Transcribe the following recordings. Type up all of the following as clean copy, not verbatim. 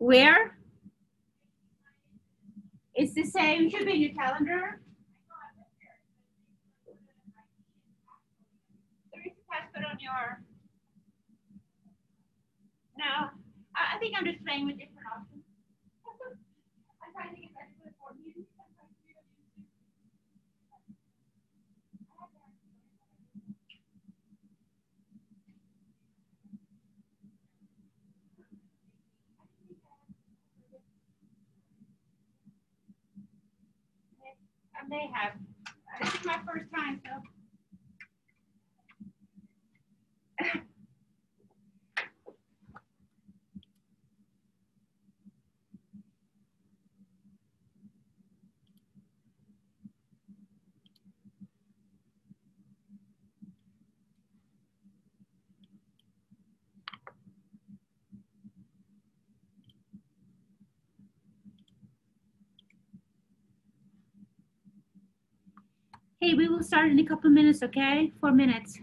Where? It's the same. It should be in your calendar. The recent test put on your. No, I think I'm just playing with different options. I'm trying to get ready for the board meeting. I may have. This is my first time, so. Hey, we will start in a couple minutes, okay? 4 minutes.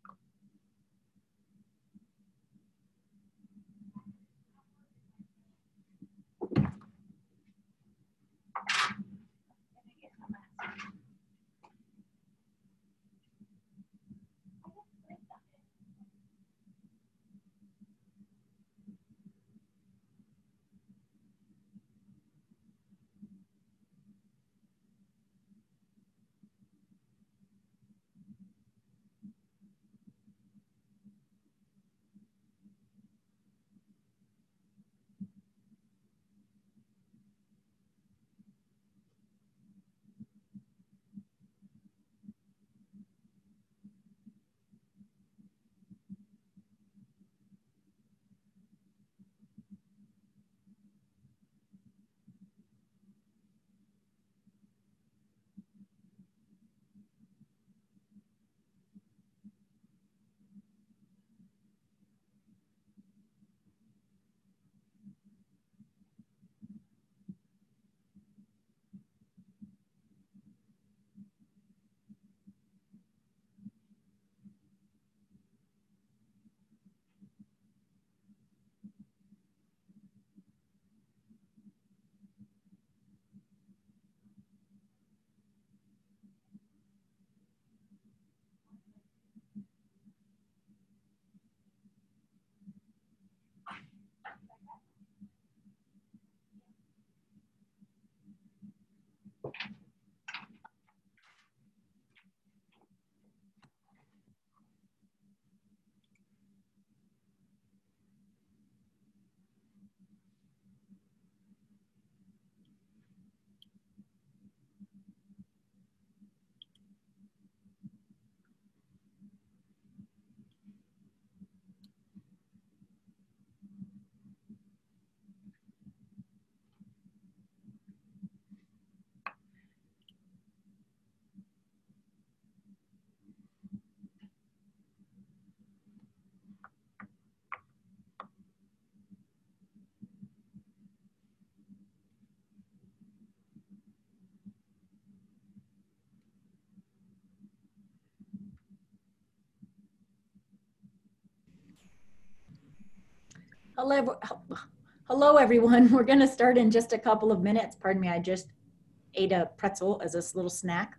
Hello, everyone. We're going to start in just a couple of minutes. Pardon me, I just ate a pretzel as a little snack.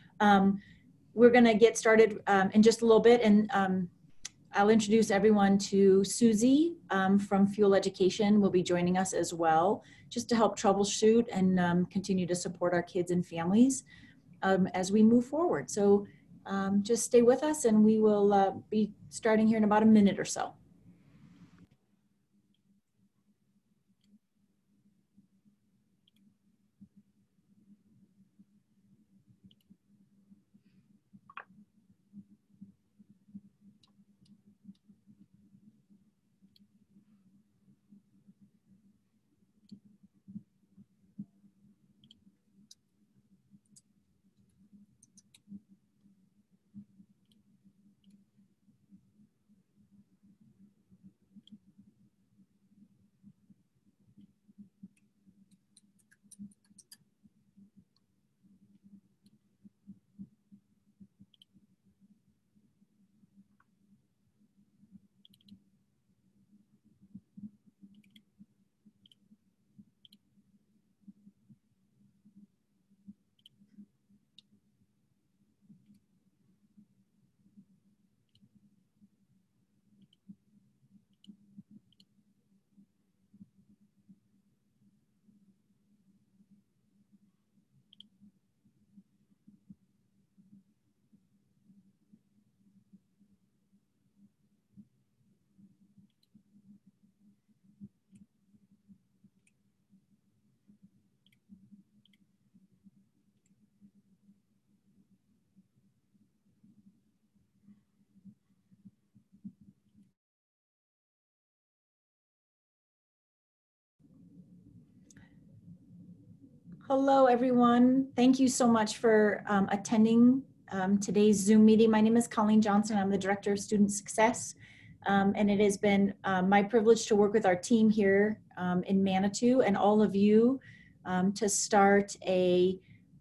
We're going to get started in just a little bit, and I'll introduce everyone to Susie from Fuel Education will be joining us as well, just to help troubleshoot and continue to support our kids and families as we move forward. So just stay with us, and we will be starting here in about a minute or so. Hello, everyone. Thank you so much for attending today's Zoom meeting. My name is Colleen Johnson. I'm the Director of Student Success. And it has been my privilege to work with our team here in Manitou and all of you to start a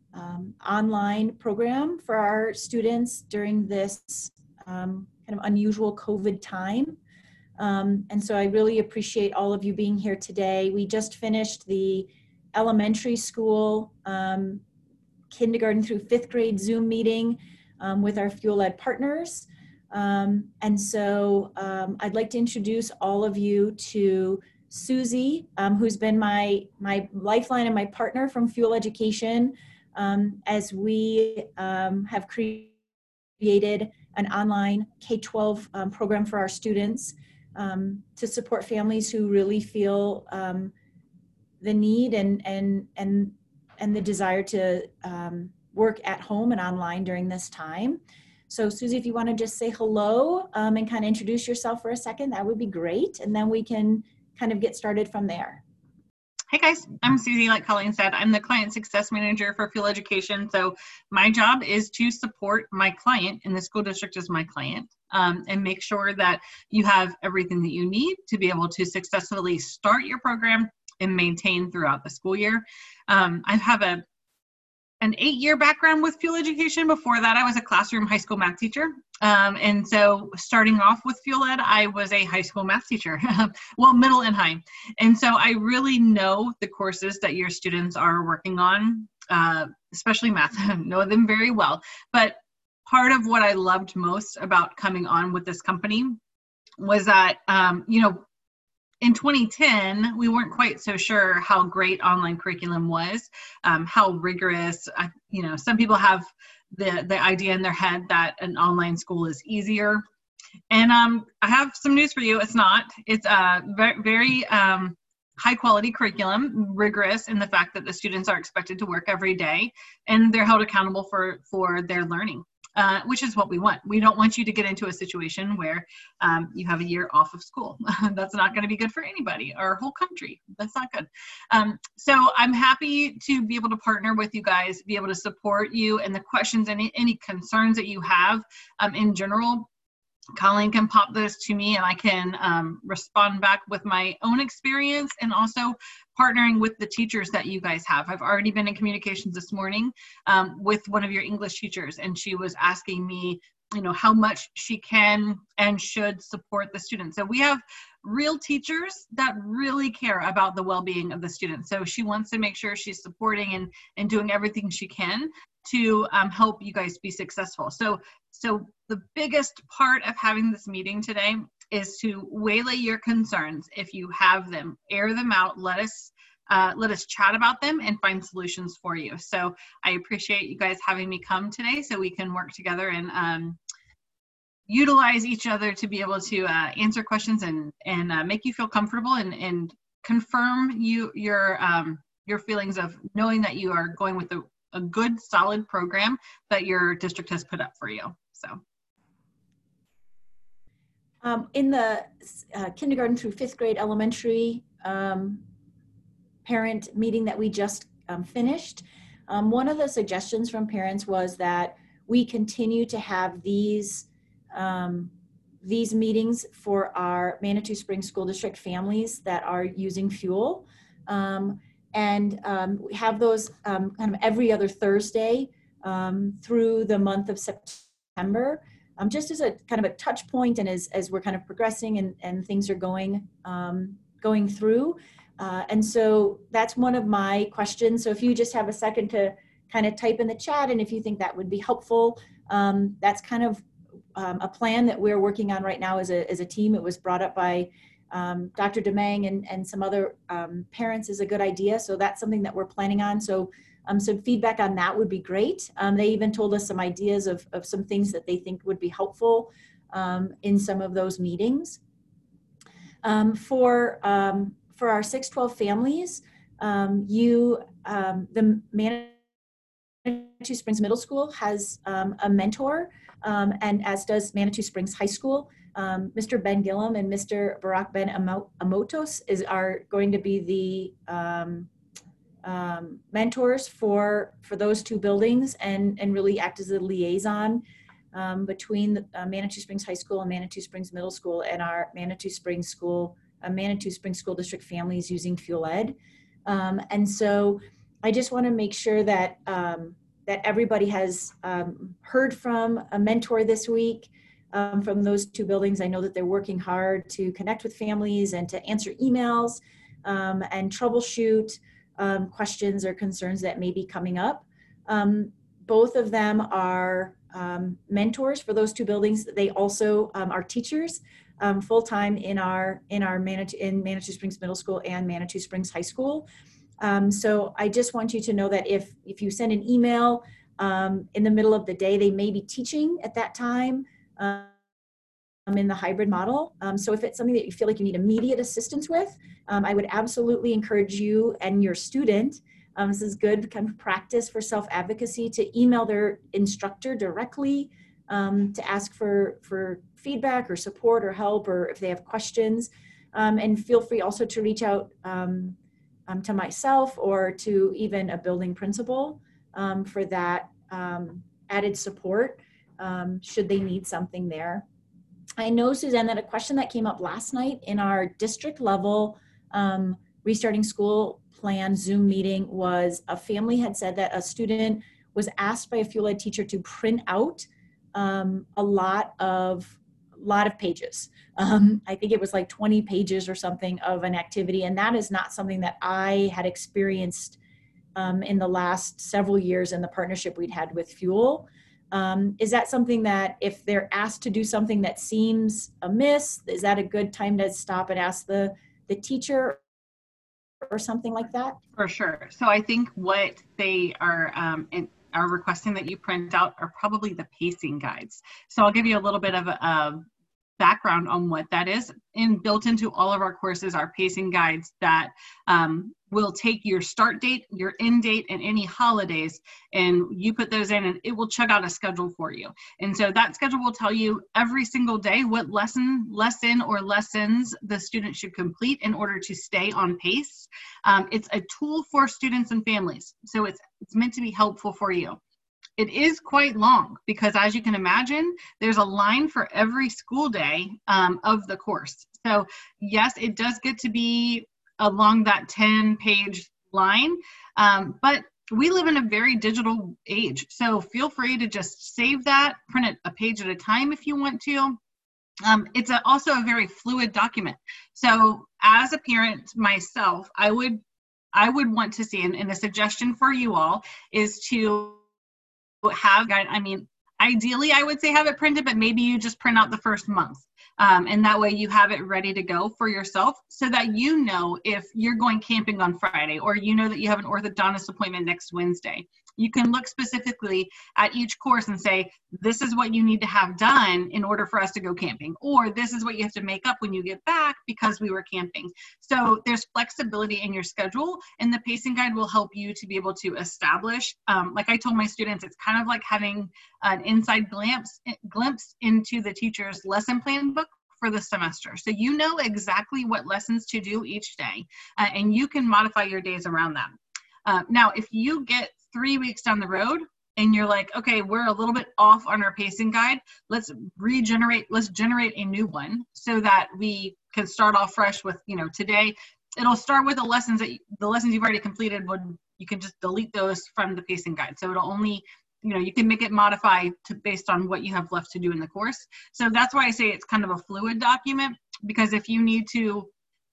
online program for our students during this kind of unusual COVID time. And so I really appreciate all of you being here today. We just finished the elementary school kindergarten through 5th grade Zoom meeting with our Fuel Ed partners. And so I'd like to introduce all of you to Susie, who's been my lifeline and my partner from Fuel Education as we have created an online K-12 program for our students to support families who really feel the need and the desire to work at home and online during this time. So Susie, if you want to just say hello and kind of introduce yourself for a second, that would be great. And then we can kind of get started from there. Hey guys, I'm Susie. Like Colleen said, I'm the Client Success Manager for Fuel Education. So my job is to support my client, and the school district is my client, and make sure that you have everything that you need to be able to successfully start your program and maintain throughout the school year. I have an 8-year background with Fuel Education. Before that, I was a classroom high school math teacher. And so starting off with Fuel Ed, I was a high school math teacher, well, middle and high. And so I really know the courses that your students are working on, especially math. I know them very well. But part of what I loved most about coming on with this company was that, in 2010, we weren't quite so sure how great online curriculum was, how rigorous, some people have the idea in their head that an online school is easier. And I have some news for you. It's not. It's a very high quality curriculum, rigorous in the fact that the students are expected to work every day and they're held accountable for their learning. Which is what we want. We don't want you to get into a situation where you have a year off of school. That's not going to be good for anybody, our whole country. That's not good. So I'm happy to be able to partner with you guys, be able to support you and the questions, any concerns that you have in general. Colleen can pop those to me and I can respond back with my own experience and also partnering with the teachers that you guys have. I've already been in communications this morning with one of your English teachers, and she was asking me, how much she can and should support the students. So we have real teachers that really care about the well-being of the students. So she wants to make sure she's supporting and doing everything she can to help you guys be successful. So the biggest part of having this meeting today is to waylay your concerns. If you have them, air them out, let us chat about them and find solutions for you. So I appreciate you guys having me come today so we can work together and utilize each other to be able to answer questions and make you feel comfortable and confirm your feelings of knowing that you are going with a good, solid program that your district has put up for you. So. In the kindergarten through 5th grade elementary parent meeting that we just finished, one of the suggestions from parents was that we continue to have these meetings for our Manitou Springs School District families that are using Fuel. And we have those kind of every other Thursday through the month of September, just as a kind of a touch point and as we're kind of progressing and things are going through. And so that's one of my questions. So if you just have a second to kind of type in the chat, and if you think that would be helpful, that's kind of a plan that we're working on right now as a team. It was brought up by Dr. Demang and some other parents is a good idea. So that's something that we're planning on. So some feedback on that would be great. They even told us some ideas of some things that they think would be helpful in some of those meetings. For our 612 families, the Manitou Springs Middle School has a mentor, and as does Manitou Springs High School. Mr. Ben Gillum and Mr. Barak Ben Amotos are going to be mentors for those two buildings and really act as a liaison between Manitou Springs High School and Manitou Springs Middle School and our Manitou Springs School District families using Fuel Ed. And so I just want to make sure that that everybody has heard from a mentor this week from those two buildings. I know that they're working hard to connect with families and to answer emails and troubleshoot questions or concerns that may be coming up. Both of them are mentors for those two buildings. They also are teachers full-time in Manitou Springs Middle School and Manitou Springs High School. So I just want you to know that if you send an email in the middle of the day, they may be teaching at that time in the hybrid model. So if it's something that you feel like you need immediate assistance with, I would absolutely encourage you and your student, this is good kind of practice for self-advocacy, to email their instructor directly to ask for feedback or support or help, or if they have questions. And feel free also to reach out to myself or to even a building principal for that added support should they need something there. I know, Suzanne, that a question that came up last night in our district level restarting school plan Zoom meeting was a family had said that a student was asked by a Fuel Ed teacher to print out a lot of pages. I think it was like 20 pages or something of an activity. And that is not something that I had experienced in the last several years in the partnership we'd had with Fuel. Is that something that if they're asked to do something that seems amiss, is that a good time to stop and ask the teacher or something like that? For sure. So I think what they are requesting that you print out are probably the pacing guides. So I'll give you a little bit of a background on what that is. Built into all of our courses are pacing guides that will take your start date, your end date, and any holidays, and you put those in and it will check out a schedule for you. And so that schedule will tell you every single day what lesson or lessons the student should complete in order to stay on pace. It's a tool for students and families, so it's meant to be helpful for you. It is quite long because, as you can imagine, there's a line for every school day of the course. So yes, it does get to be along that 10-page line, but we live in a very digital age. So feel free to just save that, print it a page at a time if you want to. It's also a very fluid document. So as a parent myself, I would want to see, and a suggestion for you all is to have, ideally I would say have it printed, but maybe you just print out the first month. And that way you have it ready to go for yourself so that you know if you're going camping on Friday, or you know that you have an orthodontist appointment next Wednesday. You can look specifically at each course and say, this is what you need to have done in order for us to go camping, or this is what you have to make up when you get back because we were camping. So there's flexibility in your schedule, and the pacing guide will help you to be able to establish, like I told my students, it's kind of like having an inside glimpse into the teacher's lesson plan book for the semester. So you know exactly what lessons to do each day, and you can modify your days around that. Now, if you get 3 weeks down the road and you're like, okay, we're a little bit off on our pacing guide, let's generate a new one so that we can start off fresh with, today. It'll start with the lessons you've already completed. You can just delete those from the pacing guide. So it'll only, you can make it modify based on what you have left to do in the course. So that's why I say it's kind of a fluid document, because if you need to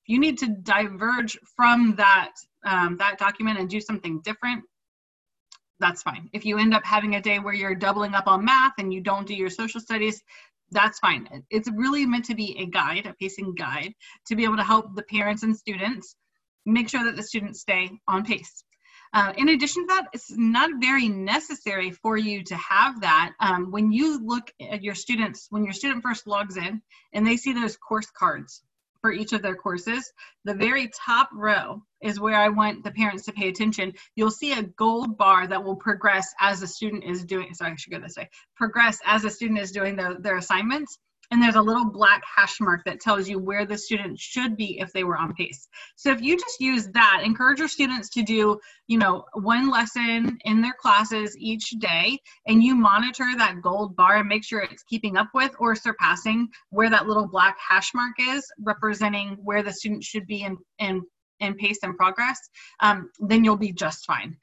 diverge from that document and do something different, that's fine. If you end up having a day where you're doubling up on math and you don't do your social studies, that's fine. It's really meant to be a pacing guide, to be able to help the parents and students make sure that the students stay on pace. In addition to that, it's not very necessary for you to have that. When you look at your students, when your student first logs in and they see those course cards for each of their courses, the very top row is where I want the parents to pay attention. You'll see a gold bar that will progress as the student is doing, progress as the student is doing their assignments. and there's a little black hash mark that tells you where the student should be if they were on pace. So if you just use that, encourage your students to do, you know, one lesson in their classes each day, and you monitor that gold bar and make sure it's keeping up with or surpassing where that little black hash mark is, representing where the student should be in pace and progress, then you'll be just fine.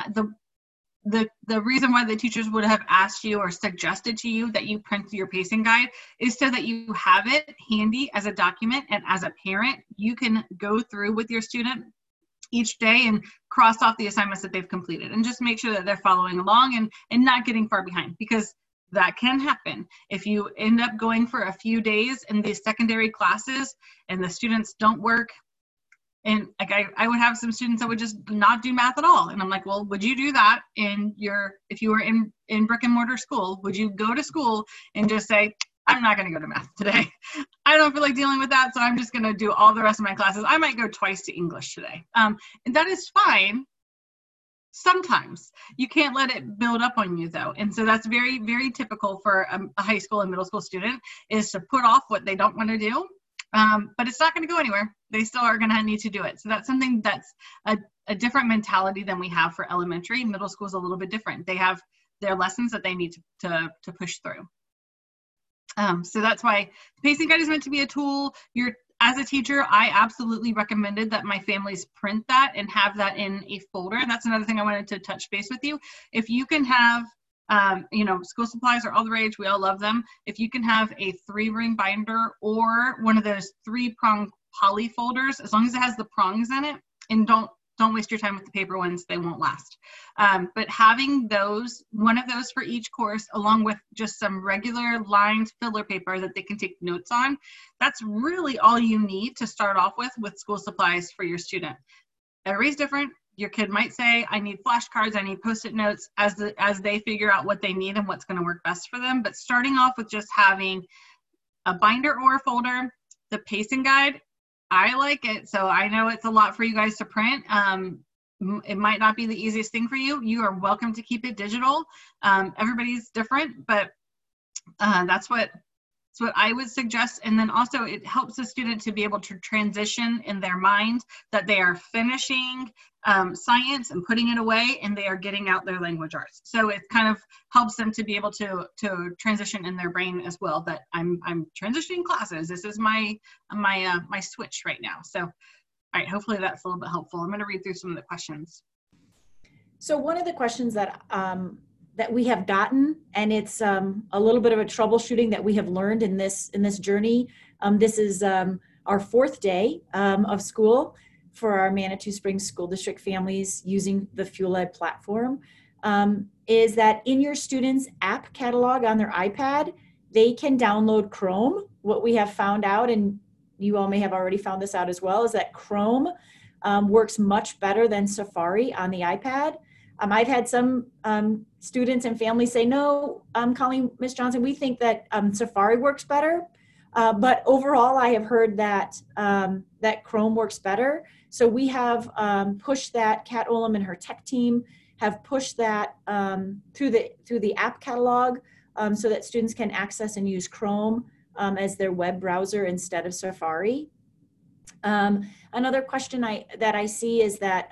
The reason why the teachers would have asked you or suggested to you that you print your pacing guide is so that you have it handy as a document, and as a parent, you can go through with your student each day and cross off the assignments that they've completed and just make sure that they're following along and not getting far behind, because that can happen. If you end up going for a few days in these secondary classes and the students don't work, and like I would have some students that would just not do math at all. And I'm like, well, would you do that if you were in brick and mortar school? Would you go to school and just say, I'm not going to go to math today. I don't feel like dealing with that, so I'm just going to do all the rest of my classes. I might go twice to English today. And that is fine. Sometimes you can't let it build up on you though. And so that's very, very typical for a high school and middle school student, is to put off what they don't want to do. But it's not going to go anywhere. They still are going to need to do it. So that's something that's a different mentality than we have for elementary. Middle school is a little bit different. They have their lessons that they need to push through. So that's why the pacing guide is meant to be a tool. As a teacher, I absolutely recommended that my families print that and have that in a folder. And that's another thing I wanted to touch base with you. If you can have, you know, school supplies are all the rage. We all love them. If you can have a 3-ring binder or one of those 3-prong poly folders, as long as it has the prongs in it, and don't waste your time with the paper ones, they won't last. But having one of those for each course, along with just some regular lined filler paper that they can take notes on, that's really all you need to start off with school supplies for your student. Everybody's different. Your kid might say, I need flashcards, I need Post-it notes, as they figure out what they need and what's going to work best for them. But starting off with just having a binder or a folder, the pacing guide, I like it. So I know it's a lot for you guys to print. It might not be the easiest thing for you. You are welcome to keep it digital. Everybody's different, but that's what I would suggest. And then also it helps the student to be able to transition in their mind that they are finishing science and putting it away, and they are getting out their language arts. So it kind of helps them to be able to transition in their brain as well, that I'm transitioning classes. This is my switch right now. So, all right, hopefully that's a little bit helpful. I'm going to read through some of the questions. So one of the questions that we have gotten, and it's a little bit of a troubleshooting that we have learned in this journey. This is our 4th day of school for our Manitou Springs School District families using the FuelEd platform, is that in your students' app catalog on their iPad, they can download Chrome. What we have found out, and you all may have already found this out as well, is that Chrome works much better than Safari on the iPad. I've had some students and families say, no, Colleen, Ms. Johnson, we think that Safari works better. But overall, I have heard that that Chrome works better. So we have pushed that. Kat Olam and her tech team have pushed that through the app catalog so that students can access and use Chrome as their web browser instead of Safari. Another question that I see is that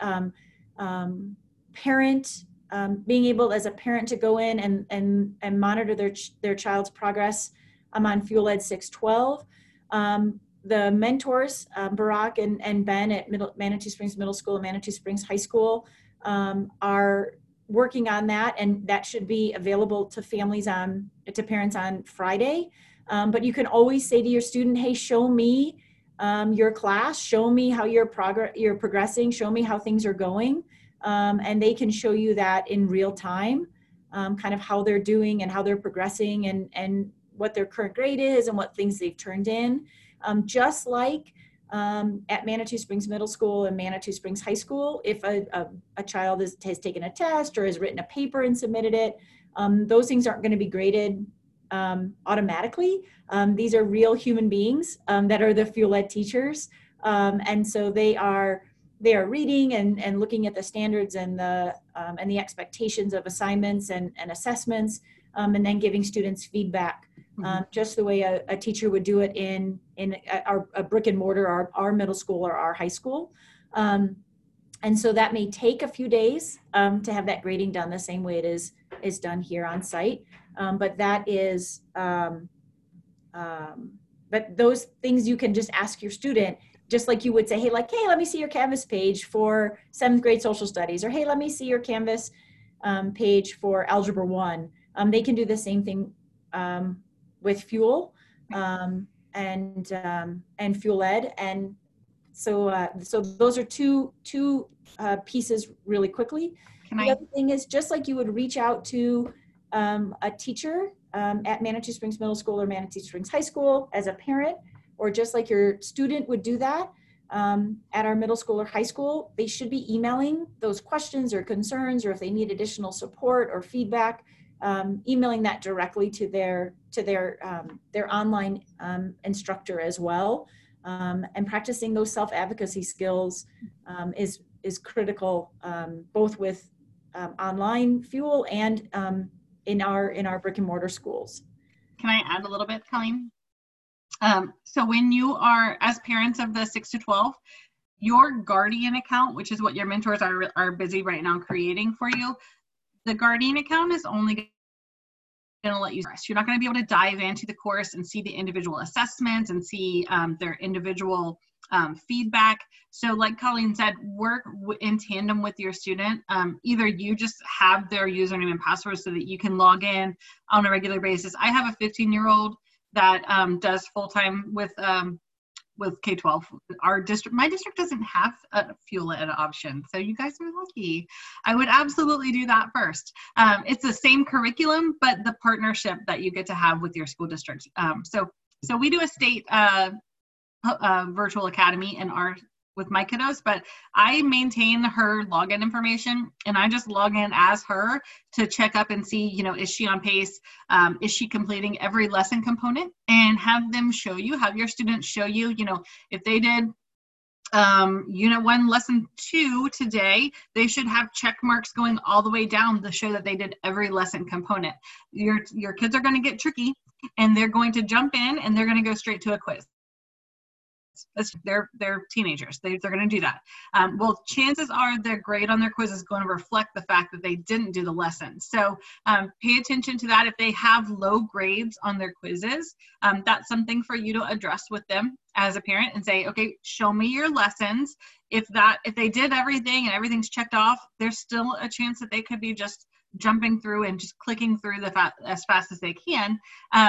being able as a parent to go in and monitor their child's progress. I'm on FuelEd 612. The mentors, Barack and Ben at Manitou Springs Middle School and Manitou Springs High School are working on that, and that should be available to parents on Friday. But you can always say to your student, hey, show me your class, show me how you're progressing, show me how things are going. And they can show you that in real time, kind of how they're doing and how they're progressing and what their current grade is and what things they've turned in. Just like at Manitou Springs Middle School and Manitou Springs High School, if a child has taken a test or has written a paper and submitted it, those things aren't going to be graded automatically. These are real human beings that are the FuelEd teachers. And so they are reading and looking at the standards and the expectations of assignments and assessments, and then giving students feedback just the way a teacher would do it in a brick and mortar, our middle school or our high school. And so that may take a few days to have that grading done the same way it is done here on site. But that is, but those things you can just ask your student, just like you would say, hey, let me see your Canvas page for 7th grade social studies, or hey, let me see your Canvas page for Algebra 1. They can do the same thing with Fuel and Fuel Ed. And so those are two pieces really quickly. The other thing is, just like you would reach out to a teacher at Manitou Springs Middle School or Manitou Springs High School as a parent, or just like your student would do that at our middle school or high school, they should be emailing those questions or concerns, or if they need additional support or feedback, emailing that directly to their online instructor as well. And practicing those self-advocacy skills is critical, both with online Fuel and in our brick and mortar schools. Can I add a little bit, Colleen? So when you are, as parents of the 6 to 12, your Guardian account, which is what your mentors are busy right now creating for you, the Guardian account is only going to let you, you're not going to be able to dive into the course and see the individual assessments and see their individual feedback. So like Colleen said, work in tandem with your student. Either you just have their username and password so that you can log in on a regular basis. I have a 15-year-old that does full-time with K-12. My district doesn't have a Fuel Ed option, so you guys are lucky. I would absolutely do that first. It's the same curriculum, but the partnership that you get to have with your school district. So we do a state virtual academy with my kiddos, but I maintain her login information, and I just log in as her to check up and see, is she on pace? Is she completing every lesson component? And have your students show you, if they did Unit 1, Lesson 2 today, they should have check marks going all the way down to show that they did every lesson component. Your kids are going to get tricky, and they're going to jump in, and they're going to go straight to a quiz. They're teenagers. They're going to do that. Well, chances are their grade on their quiz is going to reflect the fact that they didn't do the lesson. So pay attention to that. If they have low grades on their quizzes, that's something for you to address with them as a parent and say, okay, show me your lessons. If they did everything and everything's checked off, there's still a chance that they could be just jumping through and just clicking through as fast as they can.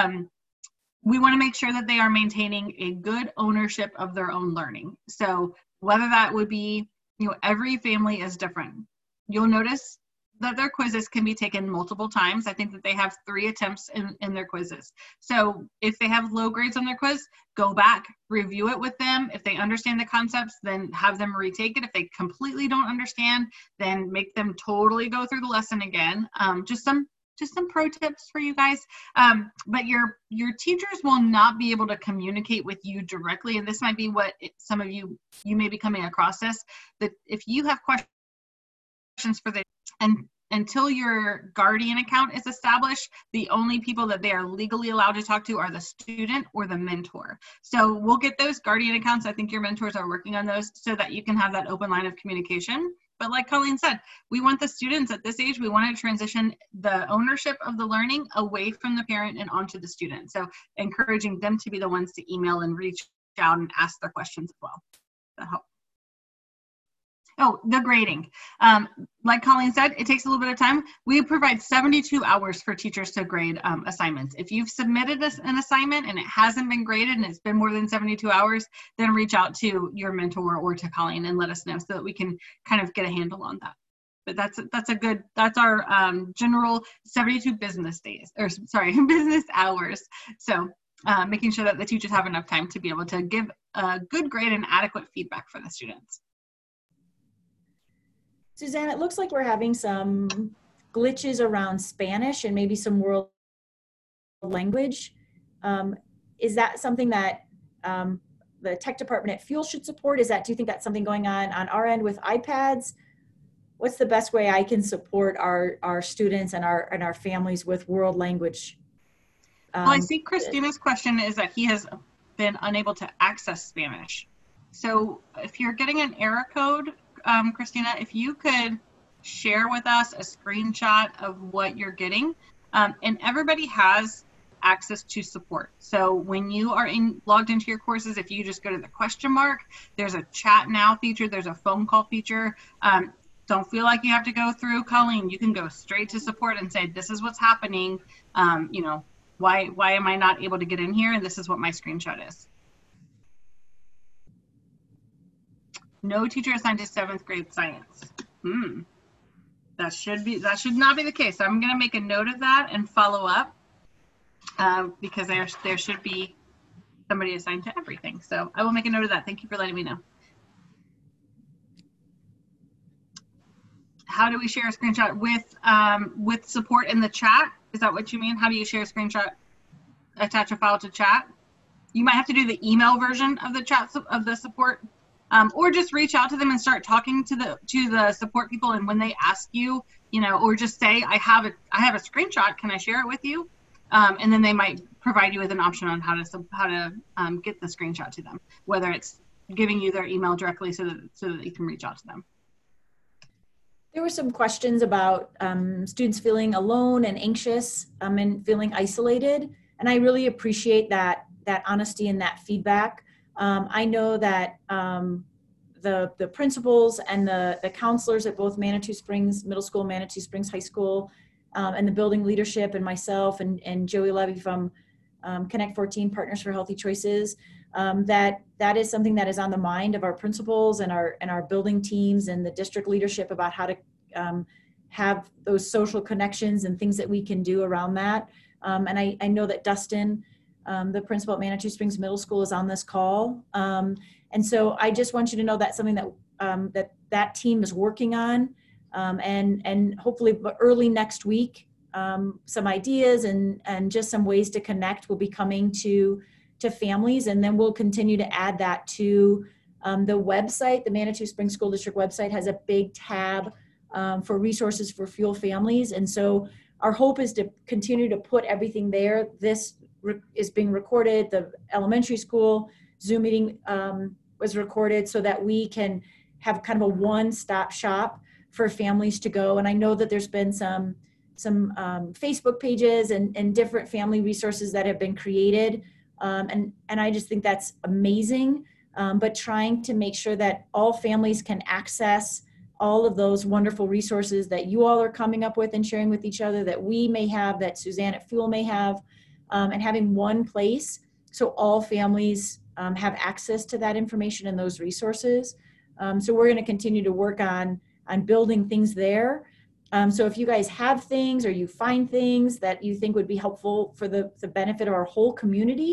We want to make sure that they are maintaining a good ownership of their own learning. So whether that would be, every family is different. You'll notice that their quizzes can be taken multiple times. I think that they have 3 attempts in their quizzes. So if they have low grades on their quiz, go back, review it with them. If they understand the concepts, then have them retake it. If they completely don't understand, then make them totally go through the lesson again. Just some pro tips for you guys. But your teachers will not be able to communicate with you directly. And this might be what some of you may be coming across this, that if you have questions for until your Guardian account is established, the only people that they are legally allowed to talk to are the student or the mentor. So we'll get those Guardian accounts. I think your mentors are working on those so that you can have that open line of communication. But like Colleen said, we want the students at this age, we want to transition the ownership of the learning away from the parent and onto the student. So encouraging them to be the ones to email and reach out and ask their questions as well. That helps. Oh, the grading. Like Colleen said, it takes a little bit of time. We provide 72 hours for teachers to grade assignments. If you've submitted an assignment and it hasn't been graded and it's been more than 72 hours, then reach out to your mentor or to Colleen and let us know so that we can kind of get a handle on that. But that's our general 72 business hours. So making sure that the teachers have enough time to be able to give a good grade and adequate feedback for the students. Suzanne, it looks like we're having some glitches around Spanish and maybe some world language. Is that something that the tech department at Fuel should support? Do you think that's something going on our end with iPads? What's the best way I can support our students and our families with world language Well, I see Christina's question is that he has been unable to access Spanish. So if you're getting an error code, Christina, if you could share with us a screenshot of what you're getting, and everybody has access to support. So when you are logged into your courses, if you just go to the question mark, there's a chat now feature, there's a phone call feature. Don't feel like you have to go through Colleen. You can go straight to support and say, this is what's happening. You know, why am I not able to get in here? And this is what my screenshot is. No teacher assigned to 7th grade science. That should not be the case. So I'm going to make a note of that and follow up, because there should be somebody assigned to everything. So I will make a note of that. Thank you for letting me know. How do we share a screenshot with support in the chat? Is that what you mean? How do you share a screenshot? Attach a file to chat? You might have to do the email version of the chat of the support, or just reach out to them and start talking to the support people. And when they ask you, you know, or just say, I have a screenshot. Can I share it with you? And then they might provide you with an option on how to get the screenshot to them, whether it's giving you their email directly so that you can reach out to them. There were some questions about students feeling alone and anxious and feeling isolated. And I really appreciate that honesty and that feedback. I know that the principals and the counselors at both Manitou Springs Middle School, Manitou Springs High School, and the building leadership and myself and Joey Levy from Connect 14 Partners for Healthy Choices, that is something that is on the mind of our principals and our building teams and the district leadership about how to have those social connections and things that we can do around that. And I know that Dustin, the principal at Manitou Springs Middle School, is on this call. And so I just want you to know that's something that that team is working on. And hopefully early next week, some ideas and just some ways to connect will be coming to families. And then we'll continue to add that to the website. The Manitou Springs School District website has a big tab for resources for Fuel families. And so our hope is to continue to put everything there. This is being recorded. The elementary school Zoom meeting was recorded so that we can have kind of a one-stop shop for families to go. And I know that there's been some Facebook pages and different family resources that have been created. And I just think that's amazing. But trying to make sure that all families can access all of those wonderful resources that you all are coming up with and sharing with each other, that we may have, that Suzanne at Fuel may have, and having one place so all families have access to that information and those resources. So we're going to continue to work on building things there. So if you guys have things or you find things that you think would be helpful for the benefit of our whole community,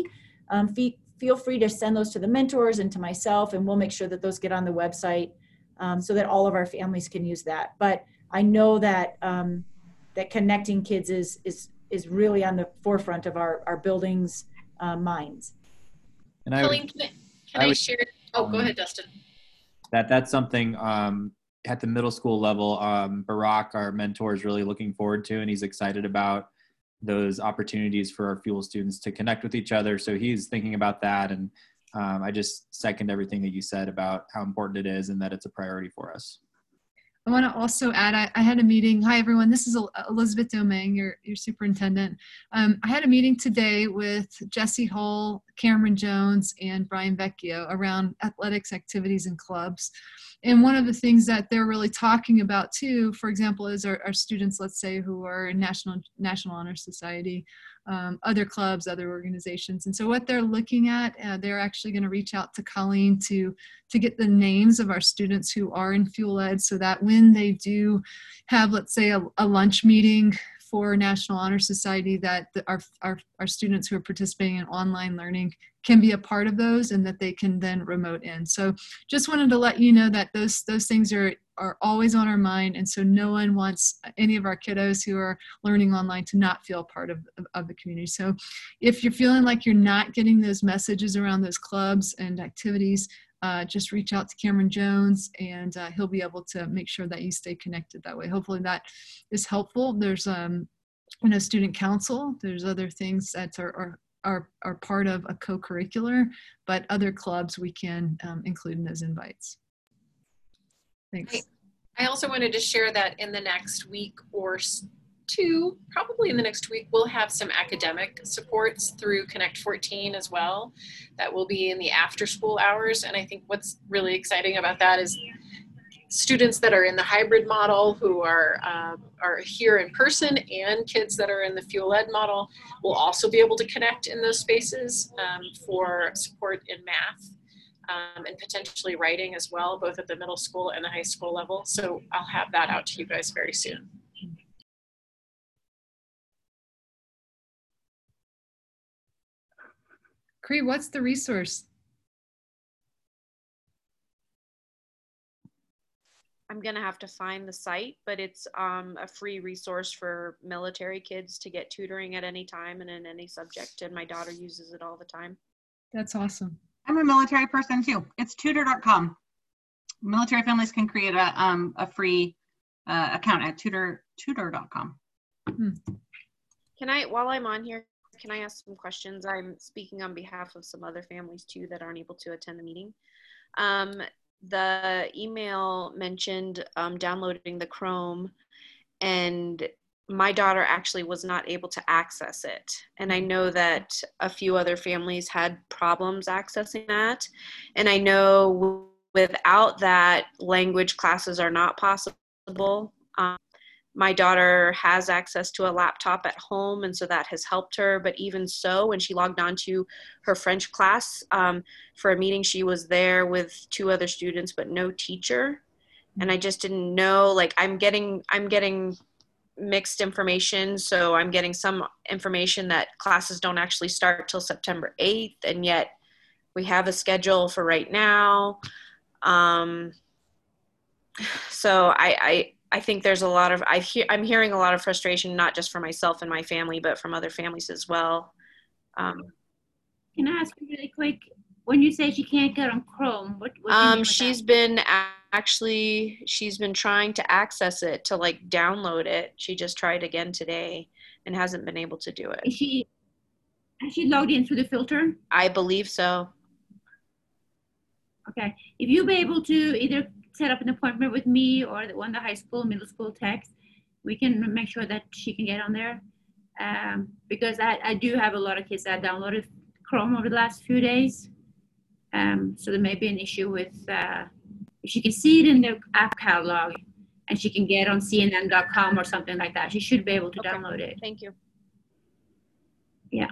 feel free to send those to the mentors and to myself, and we'll make sure that those get on the website so that all of our families can use that. But I know that that connecting kids is really on the forefront of our building's minds. And Colleen, can I share? Oh, go ahead, Dustin. That's something at the middle school level, Barack, our mentor, is really looking forward to, and he's excited about those opportunities for our Fuel students to connect with each other. So he's thinking about that, and I just second everything that you said about how important it is and that it's a priority for us. I want to also add, I had a meeting. Hi, everyone. This is Elizabeth Domingue, your superintendent. I had a meeting today with Jesse Hull, Cameron Jones, and Brian Vecchio around athletics activities and clubs. And one of the things that they're really talking about too, for example, is our students, let's say, who are in National Honor Society, other clubs, other organizations. And so what they're looking at, they're actually going to reach out to Colleen to get the names of our students who are in Fuel Ed, so that when they do have, let's say, a lunch meeting for National Honor Society, that our students who are participating in online learning can be a part of those, and that they can then remote in. So just wanted to let you know that those things are always on our mind, and so no one wants any of our kiddos who are learning online to not feel part of the community. So if you're feeling like you're not getting those messages around those clubs and activities, just reach out to Cameron Jones, and he'll be able to make sure that you stay connected that way. Hopefully that is helpful. There's student council. There's other things that are part of a co-curricular, but other clubs we can include in those invites. Thanks. I also wanted to share that in the next week or two, probably in the next week, we'll have some academic supports through Connect 14 as well. That will be in the after school hours. And I think what's really exciting about that is students that are in the hybrid model who are here in person, and kids that are in the fuel ed model will also be able to connect in those spaces for support in math. And potentially writing as well, both at the middle school and the high school level. So I'll have that out to you guys very soon. Cree, what's the resource? I'm gonna have to find the site, but it's a free resource for military kids to get tutoring at any time and in any subject, and my daughter uses it all the time. That's awesome. I'm a military person too. It's tutor.com. Military families can create a free account at tutor.com. Can I, while I'm on here, can I ask some questions? I'm speaking on behalf of some other families too that aren't able to attend the meeting. The email mentioned downloading the Chrome, and my daughter actually was not able to access it. And I know that a few other families had problems accessing that. And I know without that, language classes are not possible. My daughter has access to a laptop at home, and so that has helped her. But even so, when she logged on to her French class for a meeting, she was there with 2 other students, but no teacher. And I just didn't know, like, I'm getting mixed information. So I'm getting some information that classes don't actually start till September 8th. And yet we have a schedule for right now. So I think there's a lot of, I'm hearing a lot of frustration, not just for myself and my family, but from other families as well. Can I ask you really quick, when you say she can't get on Chrome, what do you mean with she's that? been she's been trying to access it, to like download it. She just tried again today and hasn't been able to do it. Has she logged in through the filter? I believe so. Okay. If you'll be able to either set up an appointment with me or one of the high school, middle school techs, we can make sure that she can get on there. Because I do have a lot of kids that downloaded Chrome over the last few days. So there may be an issue with, if she can see it in the app catalog and she can get on CNN.com or something like that, she should be able to download it. Thank you. Yeah.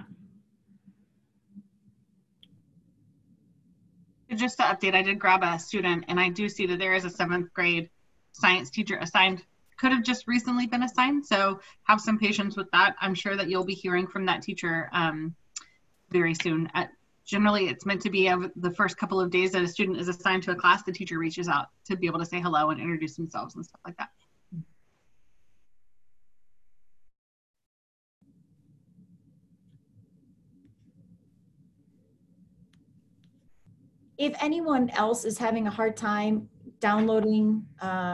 Just to update, I did grab a student, and I do see that there is a 7th grade science teacher assigned. Could have just recently been assigned, so have some patience with that. I'm sure that you'll be hearing from that teacher very soon. Generally, it's meant to be the first couple of days that a student is assigned to a class, the teacher reaches out to be able to say hello and introduce themselves and stuff like that. If anyone else is having a hard time downloading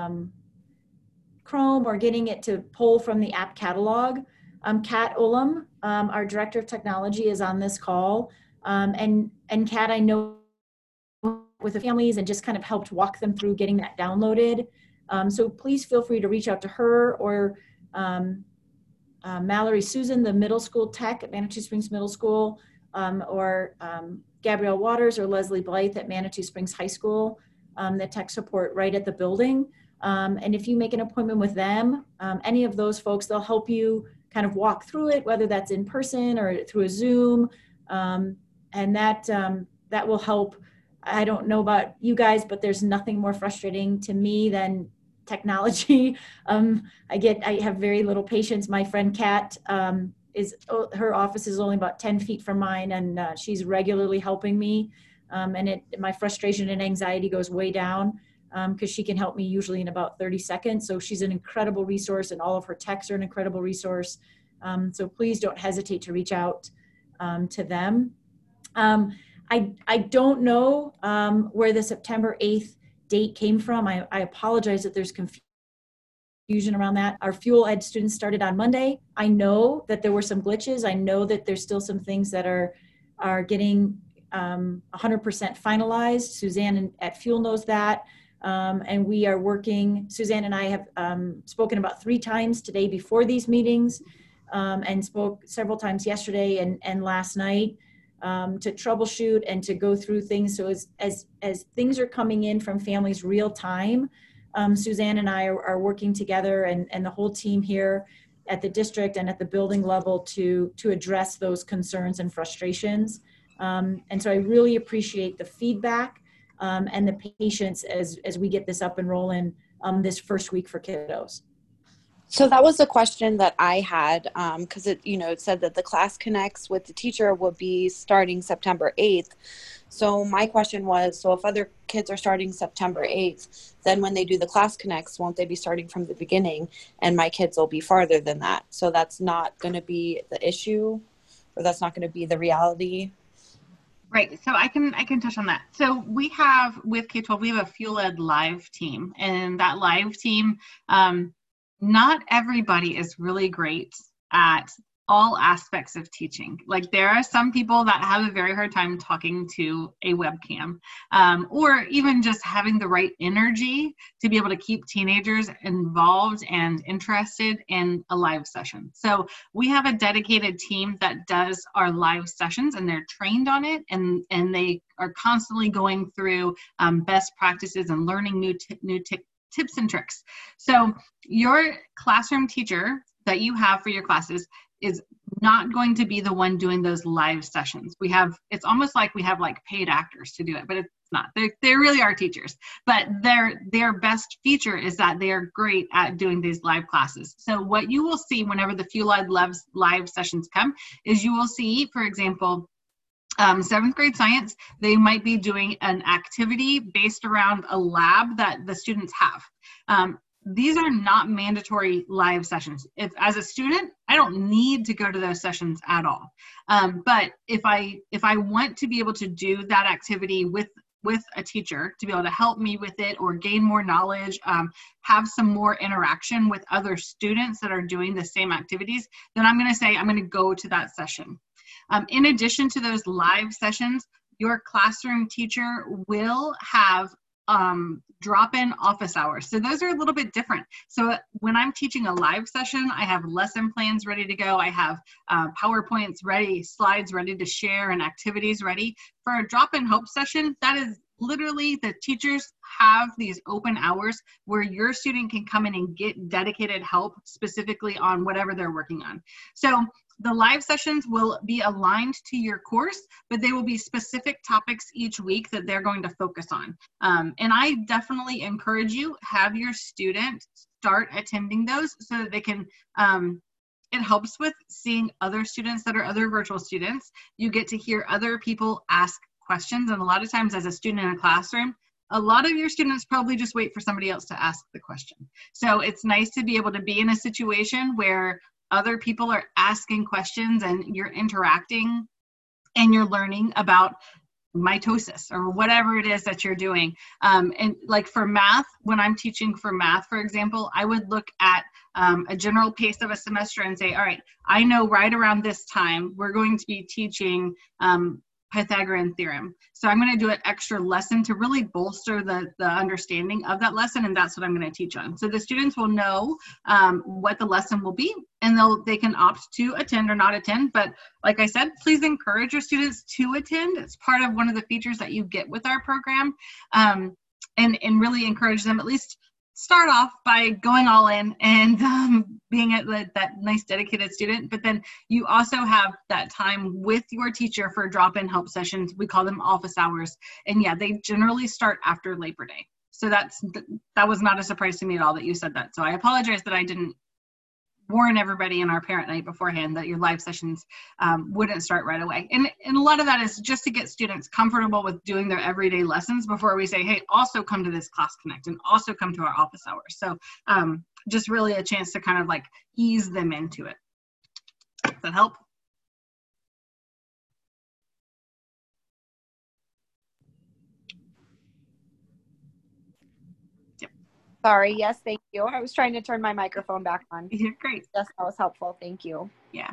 Chrome or getting it to pull from the app catalog, Kat Ullum, our Director of Technology, is on this call. And Kat, I know with the families and just kind of helped walk them through getting that downloaded. So please feel free to reach out to her or Mallory Susan, the middle school tech at Manitou Springs Middle School, or Gabrielle Waters or Leslie Blythe at Manitou Springs High School, the tech support right at the building. And if you make an appointment with them, any of those folks, they'll help you kind of walk through it, whether that's in person or through a Zoom. And that will help. I don't know about you guys, but there's nothing more frustrating to me than technology. I have very little patience. My friend Kat, her office is only about 10 feet from mine, and she's regularly helping me. And my frustration and anxiety goes way down because she can help me usually in about 30 seconds. So she's an incredible resource, and all of her techs are an incredible resource. So please don't hesitate to reach out to them. I don't know where the September 8th date came from. I apologize that there's confusion confusion around that. Our Fuel Ed students started on Monday. I know that there were some glitches. I know that there's still some things that are getting 100% finalized. Suzanne at Fuel knows that. And we are working, Suzanne and I have spoken about 3 times today before these meetings, and spoke several times yesterday and last night, to troubleshoot and to go through things. So as things are coming in from families real time, Suzanne and I are working together, and the whole team here at the district and at the building level to address those concerns and frustrations. And so I really appreciate the feedback and the patience as we get this up and rolling this first week for kiddos. So that was a question that I had, because it said that the Class Connects with the teacher would be starting September 8th. So my question was, so if other kids are starting September 8th, then when they do the Class Connects, won't they be starting from the beginning? And my kids will be farther than that. So that's not going to be the issue, or that's not going to be the reality. Right. So I can touch on that. So we have, with K-12, we have a Fuel Ed live team, and that live team, not everybody is really great at all aspects of teaching. Like, there are some people that have a very hard time talking to a webcam, or even just having the right energy to be able to keep teenagers involved and interested in a live session. So we have a dedicated team that does our live sessions, and they're trained on it, and they are constantly going through best practices and learning new tips and tricks. So your classroom teacher that you have for your classes is not going to be the one doing those live sessions. It's almost like we have like paid actors to do it, but it's not. They really are teachers, but their best feature is that they are great at doing these live classes. So what you will see whenever the Fuel Ed live sessions come is you will see, for example, 7th grade science, they might be doing an activity based around a lab that the students have. These are not mandatory live sessions. If, as a student, I don't need to go to those sessions at all. But if I want to be able to do that activity with a teacher to be able to help me with it or gain more knowledge, have some more interaction with other students that are doing the same activities, then I'm going to say I'm going to go to that session. In addition to those live sessions, your classroom teacher will have drop-in office hours. So those are a little bit different. So when I'm teaching a live session, I have lesson plans ready to go. I have PowerPoints ready, slides ready to share, and activities ready. For a drop-in help session, that is literally the teachers have these open hours where your student can come in and get dedicated help specifically on whatever they're working on. So the live sessions will be aligned to your course, but they will be specific topics each week that they're going to focus on. And I definitely encourage you, have your student start attending those so that they can, it helps with seeing other students that are other virtual students. You get to hear other people ask questions. And a lot of times as a student in a classroom, a lot of your students probably just wait for somebody else to ask the question. So it's nice to be able to be in a situation where other people are asking questions and you're interacting and you're learning about mitosis or whatever it is that you're doing. And like for math, when I'm teaching for math, for example, I would look at a general pace of a semester and say, all right, I know right around this time, we're going to be teaching Pythagorean theorem. So I'm going to do an extra lesson to really bolster the understanding of that lesson, and that's what I'm going to teach on. So the students will know what the lesson will be, and they can opt to attend or not attend. But like I said, please encourage your students to attend. It's part of one of the features that you get with our program, and really encourage them, at least start off by going all in and being that nice dedicated student. But then you also have that time with your teacher for drop-in help sessions. We call them office hours. And yeah, they generally start after Labor Day. So that was not a surprise to me at all that you said that. So I apologize that I didn't warn everybody in our parent night beforehand that your live sessions wouldn't start right away. And a lot of that is just to get students comfortable with doing their everyday lessons before we say, hey, also come to this Class Connect and also come to our office hours. So just really a chance to kind of like ease them into it. Does that help? Yep. Sorry. Yes, thank you. I was trying to turn my microphone back on. You're great. Yes, that was helpful. Thank you. Yeah.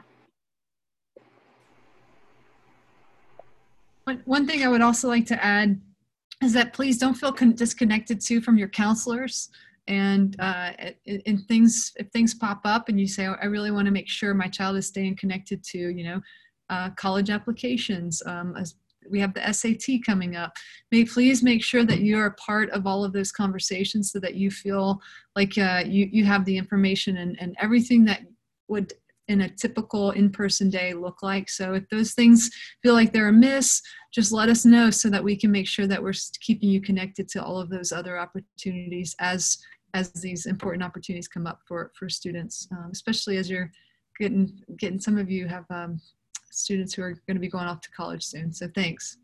One thing I would also like to add is that please don't feel disconnected too from your counselors. And if things pop up and you say, I really want to make sure my child is staying connected to, college applications, as we have the SAT coming up, please make sure that you are a part of all of those conversations so that you feel like you have the information and everything that would in a typical in-person day look like. So if those things feel like they're amiss, just let us know so that we can make sure that we're keeping you connected to all of those other opportunities as these important opportunities come up for students, especially as you're getting some of you have students who are going to be going off to college soon. So thanks.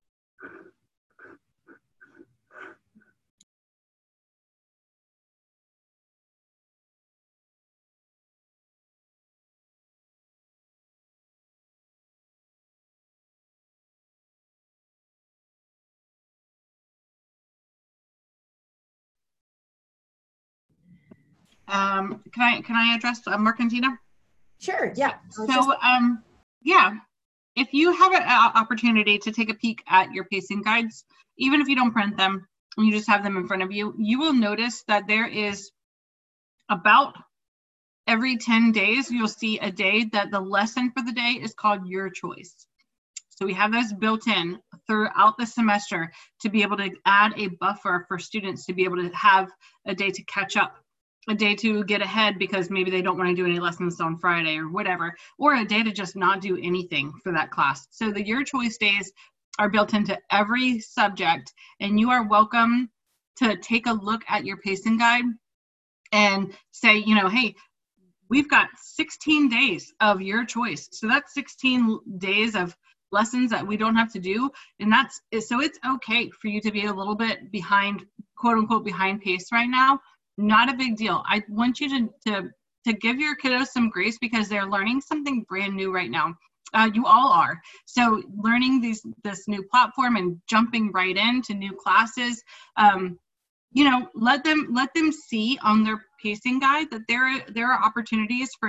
Can I address Mark and Tina? Sure, yeah. So, yeah, if you have an opportunity to take a peek at your pacing guides, even if you don't print them and you just have them in front of you, you will notice that there is about every 10 days, you'll see a day that the lesson for the day is called Your Choice. So we have those built in throughout the semester to be able to add a buffer for students to be able to have a day to catch up, a day to get ahead because maybe they don't want to do any lessons on Friday or whatever, or a day to just not do anything for that class. So the Your Choice days are built into every subject, and you are welcome to take a look at your pacing guide and say, hey, we've got 16 days of Your Choice. So that's 16 days of lessons that we don't have to do. And so it's okay for you to be a little bit behind, quote unquote, behind pace right now. Not a big deal. I want you to give your kiddos some grace because they're learning something brand new right now. You all are. So learning this new platform and jumping right into new classes, let them see on their pacing guide that there are opportunities for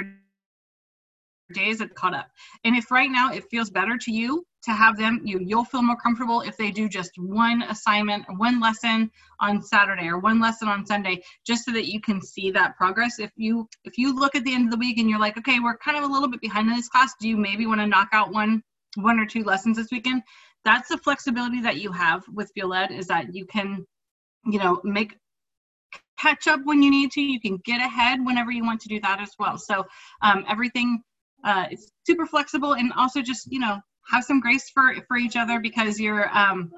days that caught up. And if right now it feels better to you to have them, you'll feel more comfortable if they do just one assignment or one lesson on Saturday or one lesson on Sunday, just so that you can see that progress. If you look at the end of the week and you're like, okay, we're kind of a little bit behind in this class, do you maybe want to knock out one or two lessons this weekend? That's the flexibility that you have with FieldEd, is that you can, catch up when you need to. You can get ahead whenever you want to do that as well. So everything is super flexible, and also just, have some grace for each other because you're, I'm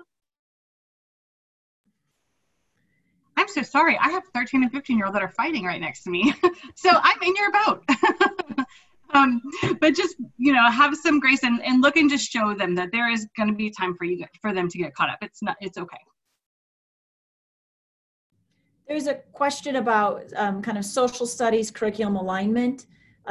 so sorry. I have 13 and 15-year-old that are fighting right next to me. So I'm in your boat. But just, have some grace and look and just show them that there is going to be time for them to get caught up. It's okay. There's a question about kind of social studies curriculum alignment.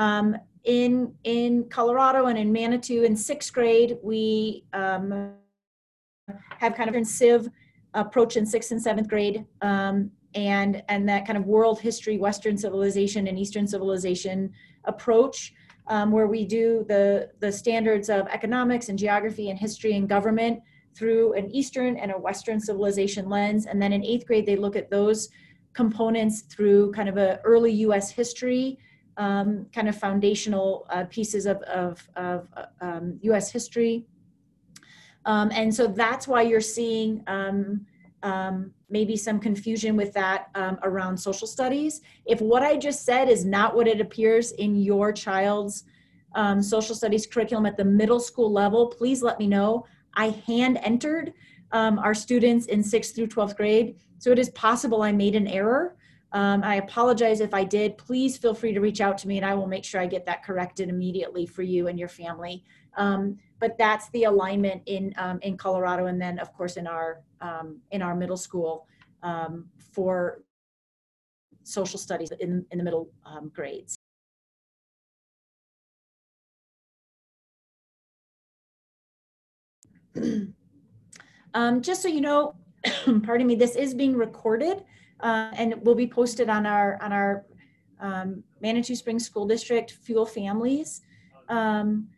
In Colorado and in Manitou in 6th grade, we have kind of a civ approach in 6th and 7th grade, and that kind of world history, Western civilization and Eastern civilization approach, where we do the standards of economics and geography and history and government through an Eastern and a Western civilization lens. And then in 8th grade, they look at those components through kind of a early U.S. history, kind of foundational pieces of U.S. history. And so that's why you're seeing maybe some confusion with that around social studies. If what I just said is not what it appears in your child's social studies curriculum at the middle school level, please let me know. I hand entered our students in 6th through 12th grade. So it is possible I made an error. I apologize if I did. Please feel free to reach out to me and I will make sure I get that corrected immediately for you and your family. But that's the alignment in Colorado, and then of course in our middle school for social studies in the middle grades. Just so you know, pardon me, this is being recorded and will be posted on our Manitou Springs School District Fuel Families. And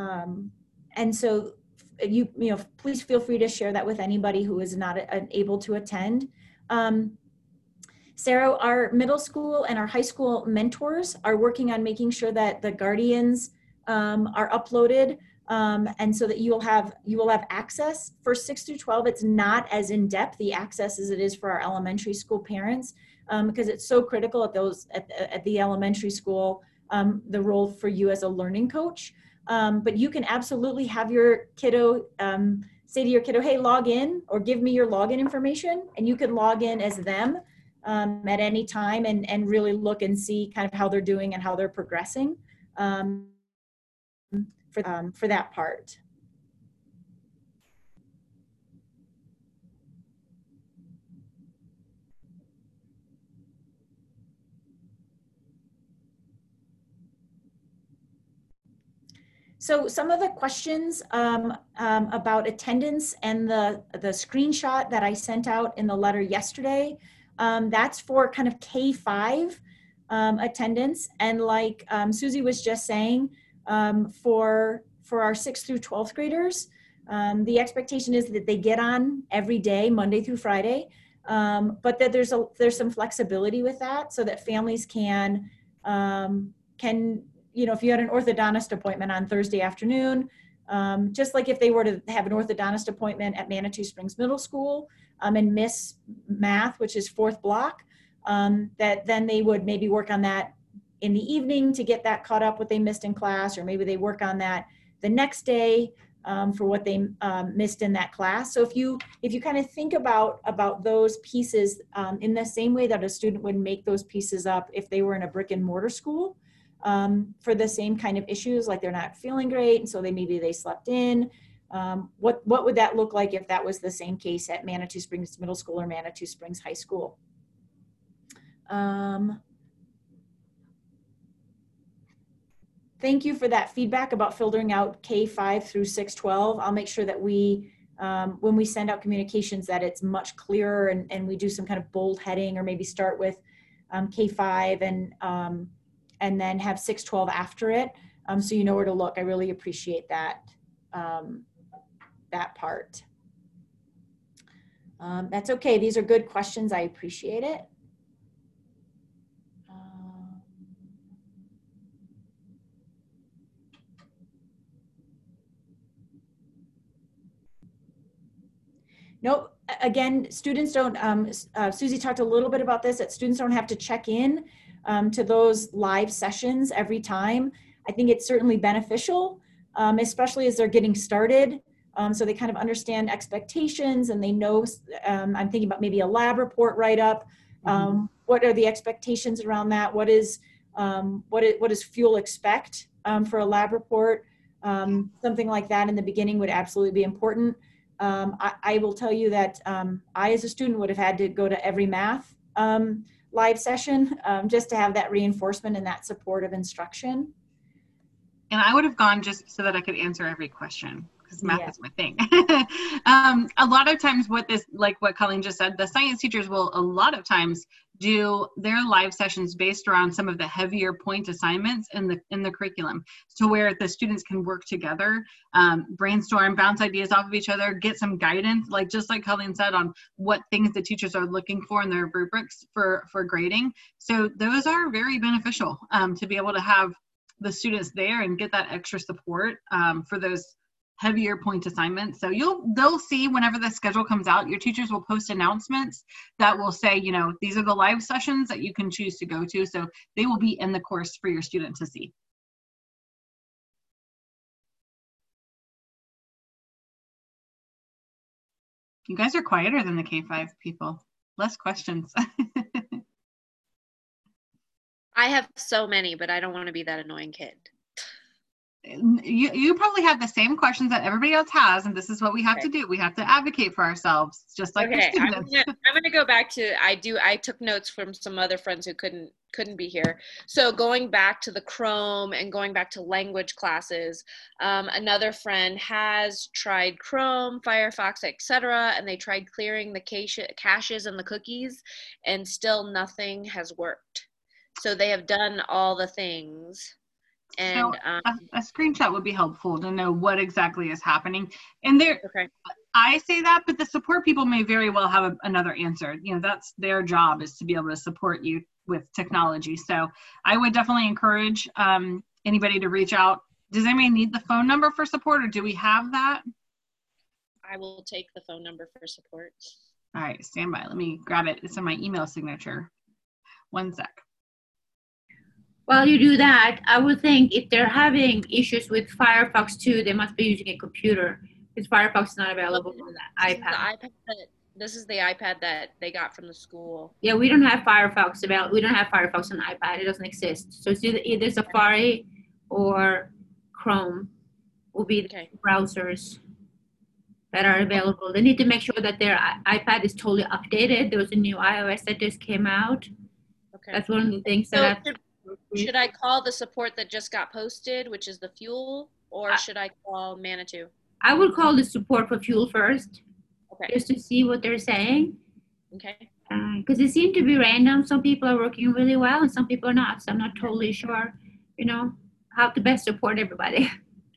so you know, please feel free to share that with anybody who is not able to attend. Sarah, our middle school and our high school mentors are working on making sure that the guardians are uploaded, and so that you will have access. For 6 through 12, it's not as in-depth the access as it is for our elementary school parents, because it's so critical at the elementary school, the role for you as a learning coach. But you can absolutely have your kiddo say to your kiddo, hey, log in, or give me your login information, and you can log in as them at any time and really look and see kind of how they're doing and how they're progressing for that part. So some of the questions about attendance and the screenshot that I sent out in the letter yesterday, that's for kind of K-5 attendance. And like Susie was just saying, for our 6th through 12th graders, the expectation is that they get on every day, Monday through Friday, but that there's some flexibility with that, so that families can you know, if you had an orthodontist appointment on Thursday afternoon, just like if they were to have an orthodontist appointment at Manitou Springs Middle School and miss math, which is 4th block, that then they would maybe work on that in the evening to get that caught up what they missed in class, or maybe they work on that the next day for what they missed in that class. So if you kind of think about those pieces in the same way that a student would make those pieces up if they were in a brick and mortar school, for the same kind of issues, like they're not feeling great, and so maybe they slept in. What would that look like if that was the same case at Manitou Springs Middle School or Manitou Springs High School? Thank you for that feedback about filtering out K-5 through 6-12. I'll make sure that we, when we send out communications, that it's much clearer, and we do some kind of bold heading, or maybe start with K-5 and then have 6-12 after it, so you know where to look. I really appreciate that, that part. That's okay. These are good questions. I appreciate it. Nope. Again, students don't, Susie talked a little bit about this, that students don't have to check in to those live sessions every time. I think it's certainly beneficial, especially as they're getting started. So they kind of understand expectations, and they know, I'm thinking about maybe a lab report write-up. What are the expectations around that? What does Fuel expect for a lab report? Something like that in the beginning would absolutely be important. I will tell you that I, as a student, would have had to go to every math live session just to have that reinforcement and that supportive instruction. And I would have gone just so that I could answer every question, because math is my thing. A lot of times what Colleen just said, the science teachers will a lot of times do their live sessions based around some of the heavier point assignments in the curriculum, so where the students can work together, brainstorm, bounce ideas off of each other, get some guidance, like just like Colleen said, on what things the teachers are looking for in their rubrics for grading. So those are very beneficial to be able to have the students there and get that extra support for those heavier point assignments. So they'll see whenever the schedule comes out, your teachers will post announcements that will say, you know, these are the live sessions that you can choose to go to. So they will be in the course for your student to see. You guys are quieter than the K-5 people. Less questions. I have so many, but I don't want to be that annoying kid. you probably have the same questions that everybody else has, and this is what we have to do. We have to advocate for ourselves, just like your students. I'm gonna go back to I took notes from some other friends who couldn't be here. So going back to the Chrome and going back to language classes, another friend has tried Chrome, Firefox, etc., and they tried clearing the caches and the cookies, and still nothing has worked. So they have done all the things. And so a screenshot would be helpful to know what exactly is happening. And there, I say that, but the support people may very well have another answer. You know, that's their job, is to be able to support you with technology. So I would definitely encourage anybody to reach out. Does anybody need the phone number for support, or do we have that? I will take the phone number for support. All right, stand by. Let me grab it. It's in my email signature. One sec. While you do that, I would think if they're having issues with Firefox too, they must be using a computer, because Firefox is not available on that iPad. This is the iPad that they got from the school. Yeah, we don't have Firefox available. We don't have Firefox on iPad. It doesn't exist. So it's either Safari or Chrome will be the browsers that are available. They need to make sure that their iPad is totally updated. There was a new iOS that just came out. Okay. That's one of the things that should I call the support that just got posted, which is the Fuel, or should I call Manitou? I would call the support for Fuel first, just to see what they're saying. Okay. Because it seemed to be random. Some people are working really well and some people are not. So I'm not totally sure, you know, how to best support everybody.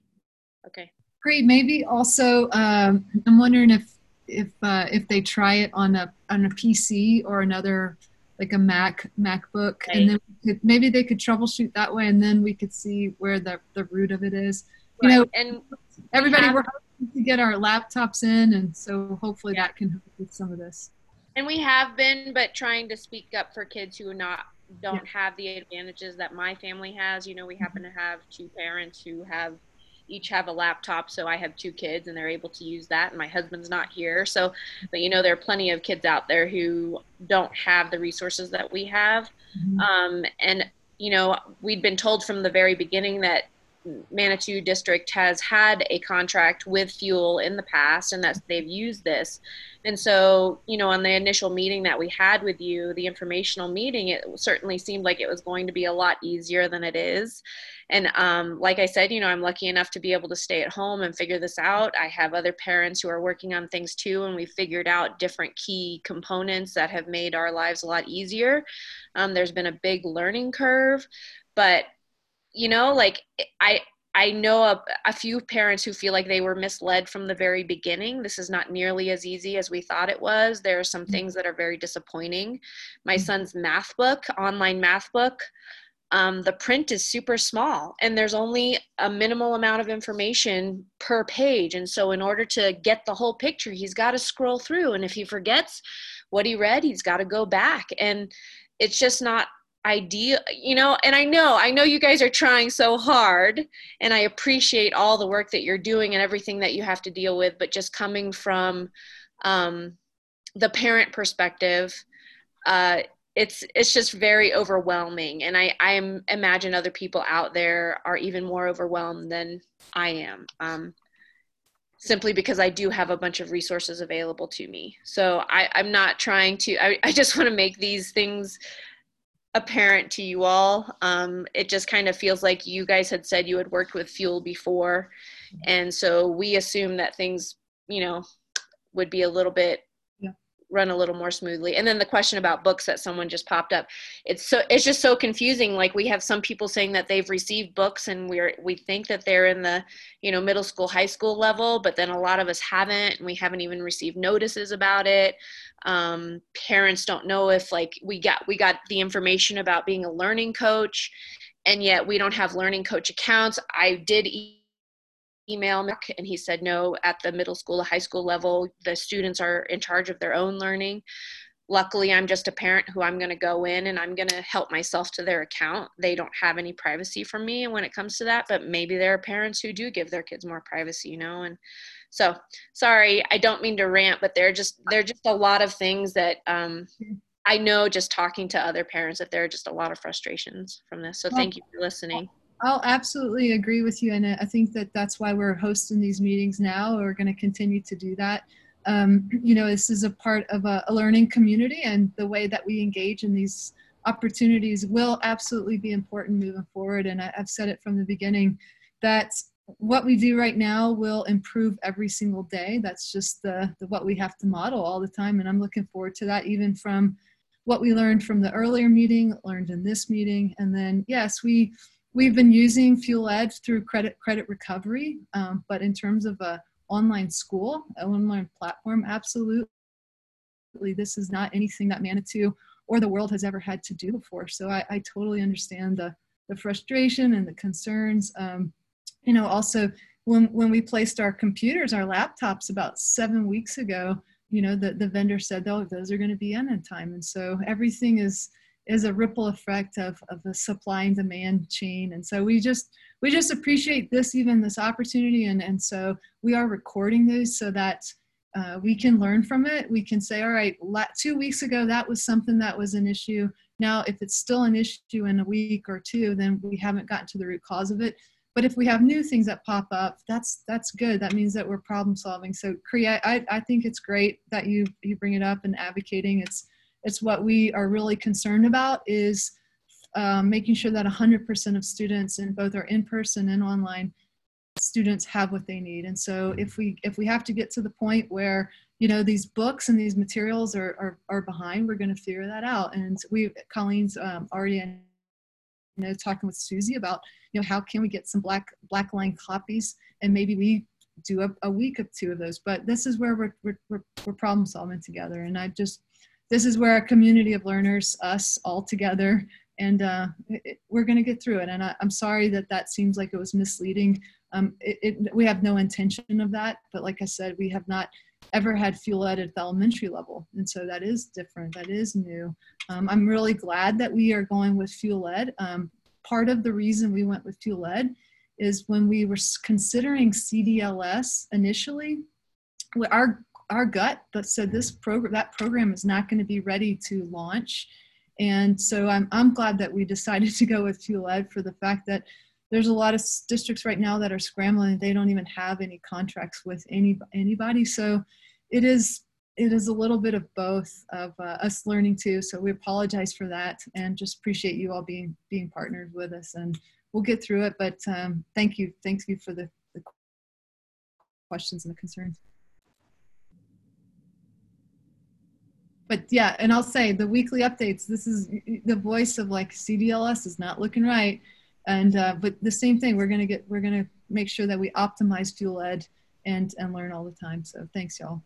Okay. Great. Maybe also, I'm wondering if they try it on a PC or another, like a MacBook, and then maybe they could troubleshoot that way, and then we could see where the root of it is. You know, and everybody, we're hoping to get our laptops in, and so hopefully that can help with some of this. And we have been, but trying to speak up for kids who don't have the advantages that my family has. You know, we happen to have two parents who each have a laptop, so I have two kids and they're able to use that, and my husband's not here. So, but you know, there are plenty of kids out there who don't have the resources that we have. And you know, we'd been told from the very beginning that Manitou District has had a contract with Fuel in the past, and that they've used this. And so, you know, on the initial meeting that we had with you, the informational meeting, it certainly seemed like it was going to be a lot easier than it is. And like I said, you know, I'm lucky enough to be able to stay at home and figure this out. I have other parents who are working on things too, and we figured out different key components that have made our lives a lot easier. There's been a big learning curve, but you know, like I know a few parents who feel like they were misled from the very beginning. This is not nearly as easy as we thought it was. There are some things that are very disappointing. My son's math book, online math book, the print is super small and there's only a minimal amount of information per page. And so in order to get the whole picture, he's got to scroll through. And if he forgets what he read, he's got to go back. And it's just not ideal, you know. And I know you guys are trying so hard, and I appreciate all the work that you're doing and everything that you have to deal with, but just coming from the parent perspective, it's just very overwhelming. And I imagine other people out there are even more overwhelmed than I am, simply because I do have a bunch of resources available to me. So I'm not trying to, I just want to make these things apparent to you all. It just kind of feels like you guys had said you had worked with Fuel before. And so we assume that things, you know, would be a little bit, run a little more smoothly. And then the question about books that someone just popped up, it's just so confusing. Like we have some people saying that they've received books and we think that they're in the, you know, middle school, high school level, but then a lot of us haven't, and we haven't even received notices about it. Parents don't know if, like, we got the information about being a learning coach, and yet we don't have learning coach accounts. I did email Mark, and he said no, at the middle school to high school level, the students are in charge of their own learning. Luckily, I'm just a parent who I'm going to go in and I'm going to help myself to their account. They don't have any privacy from me when it comes to that, but maybe there are parents who do give their kids more privacy, you know. And so, sorry, I don't mean to rant, but there are just a lot of things that I know, just talking to other parents, that there are just a lot of frustrations from this. So thank you for listening. I'll absolutely agree with you. And I think that that's why we're hosting these meetings now. We're going to continue to do that. You know, this is a part of a learning community, and the way that we engage in these opportunities will absolutely be important moving forward. And I've said it from the beginning that what we do right now will improve every single day. That's just the what we have to model all the time. And I'm looking forward to that, even from what we learned from the earlier meeting, learned in this meeting. And then, yes, we've been using FuelEd through credit recovery, but in terms of a online school, an online platform, absolutely, this is not anything that Manitou or the world has ever had to do before. So I totally understand the frustration and the concerns. You know, also when we placed our computers, our laptops about 7 weeks ago, you know, the vendor said, oh, those are going to be in time. And so everything is a ripple effect of the supply and demand chain. And so we just appreciate this opportunity. And so we are recording those so that we can learn from it. We can say, all right, 2 weeks ago, that was something that was an issue. Now, if it's still an issue in a week or two, then we haven't gotten to the root cause of it. But if we have new things that pop up, that's good. That means that we're problem solving. So I think it's great that you bring it up and advocating. It's what we are really concerned about, is making sure that 100% of students in both our in-person and online students have what they need. And so if we have to get to the point where, you know, these books and these materials are behind, we're going to figure that out. And Colleen's already talking with Susie about, you know, how can we get some black line copies, and maybe we do a week of 2 of those. But this is where we're problem solving together. And this is where a community of learners, us all together, and we're going to get through it. And I'm sorry that seems like it was misleading. We have no intention of that, but like I said, we have not ever had FuelEd at the elementary level. And so that is different, that is new. I'm really glad that we are going with FuelEd. Part of the reason we went with FuelEd is when we were considering CDLS initially, our gut that said that program is not going to be ready to launch. And so I'm glad that we decided to go with FuelEd, for the fact that there's a lot of districts right now that are scrambling. They don't even have any contracts with anybody. So it is a little bit of both of us learning too. So we apologize for that, and just appreciate you all being partnered with us, and we'll get through it. But thank you for the questions and the concerns. But yeah, and I'll say the weekly updates, this is the voice of like CDLS is not looking right. And but the same thing, we're gonna make sure that we optimize FuelEd and learn all the time. So thanks, y'all.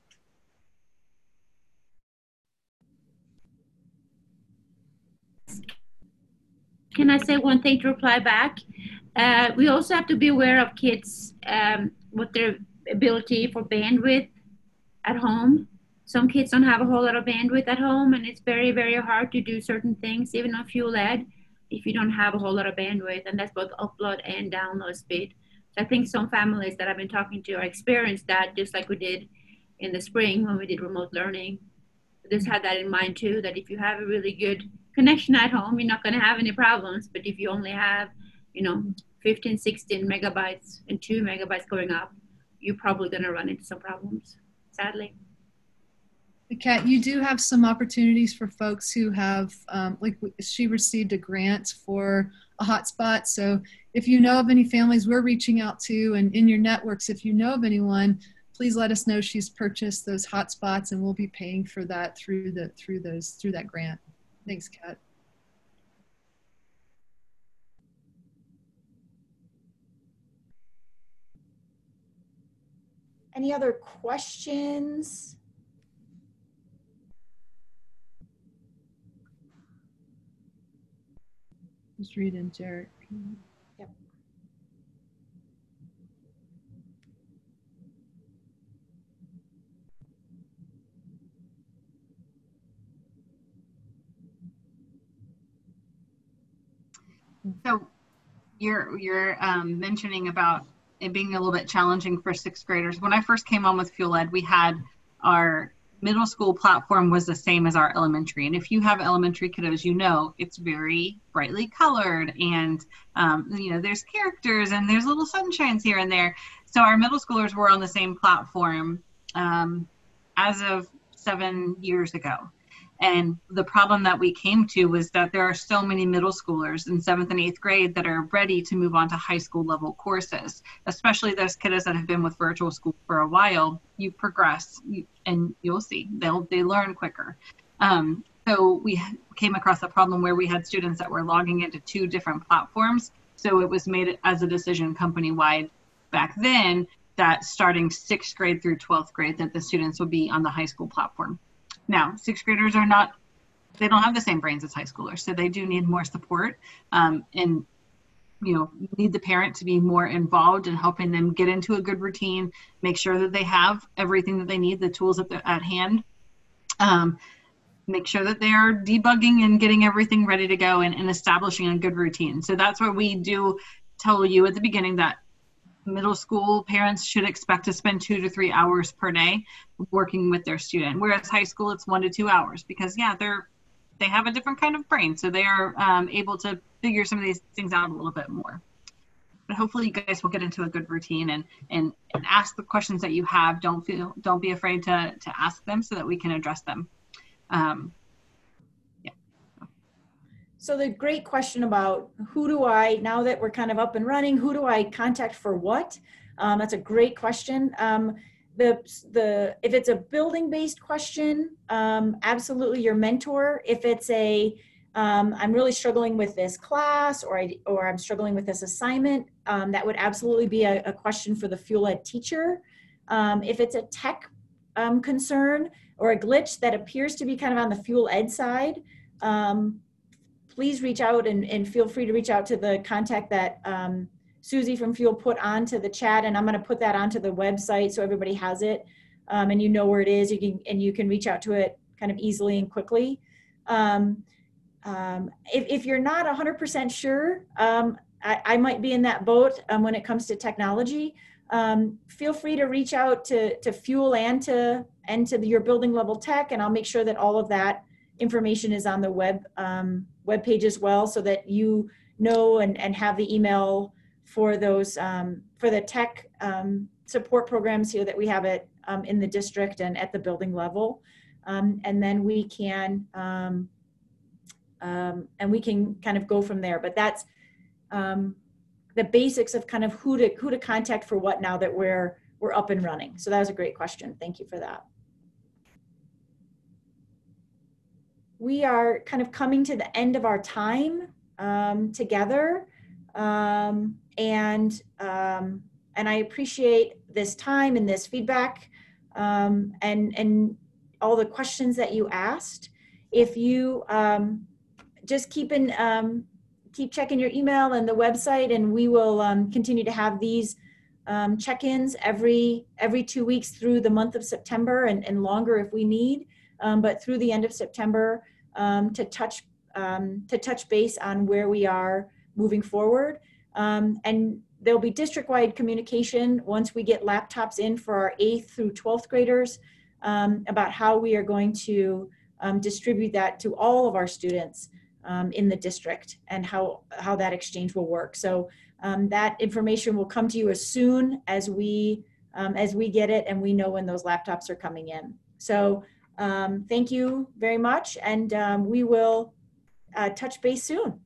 Can I say one thing to reply back? We also have to be aware of kids, what their ability for bandwidth at home. Some kids don't have a whole lot of bandwidth at home, and it's very, very hard to do certain things, even on FuelEd, if you don't have a whole lot of bandwidth, and that's both upload and download speed. So I think some families that I've been talking to are experienced that, just like we did in the spring when we did remote learning. Just had that in mind too, that if you have a really good connection at home, you're not going to have any problems. But if you only have, 15, 16 megabytes and 2 megabytes going up, you're probably going to run into some problems, sadly. Kat, you do have some opportunities for folks who have, she received a grant for a hotspot. So if you know of any families we're reaching out to, and in your networks, if you know of anyone, please let us know she's purchased those hotspots, and we'll be paying for that through that grant. Thanks, Kat. Any other questions? Just reading, Jarek. Yep. So you're mentioning about it being a little bit challenging for 6th graders. When I first came on with FuelEd, we had our middle school platform was the same as our elementary. And if you have elementary kiddos, you know it's very brightly colored, and you know, there's characters and there's little sunshines here and there. So our middle schoolers were on the same platform as of 7 years ago. And the problem that we came to was that there are so many middle schoolers in 7th and 8th grade that are ready to move on to high school level courses, especially those kiddos that have been with virtual school for a while. You progress, and you'll see they learn quicker. So we came across a problem where we had students that were logging into 2 different platforms. So it was made as a decision company-wide back then that starting 6th grade through 12th grade that the students would be on the high school platform. Now, 6th graders they don't have the same brains as high schoolers, so they do need more support, and, you know, need the parent to be more involved in helping them get into a good routine, make sure that they have everything that they need, the tools at hand, make sure that they are debugging and getting everything ready to go, and establishing a good routine. So that's where we do tell you at the beginning that middle school parents should expect to spend 2 to 3 hours per day working with their student, whereas high school it's 1 to 2 hours, because they have a different kind of brain, so they are able to figure some of these things out a little bit more. But hopefully you guys will get into a good routine and ask the questions that you have. Don't be afraid to ask them so that we can address them. So the great question about now that we're kind of up and running, who do I contact for what? That's a great question. If it's a building-based question, absolutely your mentor. If it's I'm really struggling with this class, or I'm struggling with this assignment, that would absolutely be a question for the Fuel Ed teacher. If it's a tech concern or a glitch that appears to be kind of on the Fuel Ed side, please reach out and feel free to reach out to the contact that Susie from Fuel put onto the chat, and I'm going to put that onto the website so everybody has it, and you know where it is. You can reach out to it kind of easily and quickly. If you're not 100% sure, I might be in that boat when it comes to technology. Feel free to reach out to Fuel and to your building level tech, and I'll make sure that all of that information is on the web page as well, so that you know and have the email for those for the tech support programs here that we have in the district and at the building level, and then we can kind of go from there. But that's the basics of kind of who to contact for what now that we're up and running. So that was a great question. Thank you for that. We are kind of coming to the end of our time together, and I appreciate this time and this feedback, and all the questions that you asked. If you just keep checking your email and the website, and we will continue to have these check-ins every 2 weeks through the month of September, and longer if we need. But through the end of September, to touch base on where we are moving forward. And there'll be district-wide communication once we get laptops in for our 8th through 12th graders, about how we are going to distribute that to all of our students in the district, and how that exchange will work. So that information will come to you as soon as we get it and we know when those laptops are coming in. So thank you very much, and we will touch base soon.